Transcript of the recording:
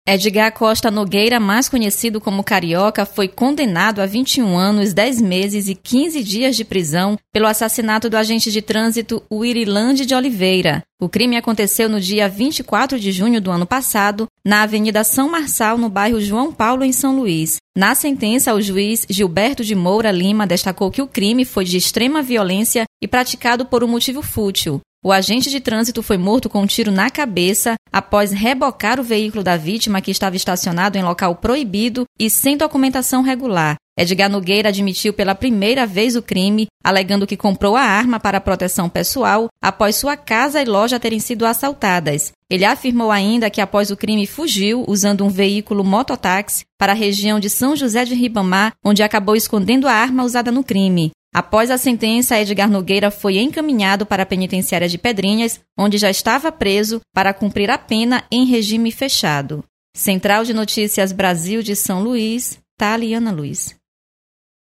Edgar Costa Nogueira, mais conhecido como Carioca, foi condenado a 21 anos, 10 meses e 15 dias de prisão pelo assassinato do agente de trânsito Wirilande de Oliveira. O crime aconteceu no dia 24 de junho do ano passado, na Avenida São Marçal, no bairro João Paulo, em São Luís. Na sentença, o juiz Gilberto de Moura Lima destacou que o crime foi de extrema violência e praticado por um motivo fútil. O agente de trânsito foi morto com um tiro na cabeça após rebocar o veículo da vítima, que estava estacionado em local proibido e sem documentação regular. Edgar Nogueira admitiu pela primeira vez o crime, alegando que comprou a arma para proteção pessoal após sua casa e loja terem sido assaltadas. Ele afirmou ainda que após o crime fugiu usando um veículo mototáxi para a região de São José de Ribamar, onde acabou escondendo a arma usada no crime. Após a sentença, Edgar Nogueira foi encaminhado para a penitenciária de Pedrinhas, onde já estava preso para cumprir a pena em regime fechado. Central de Notícias Brasil de São Luís, Taliana Luiz.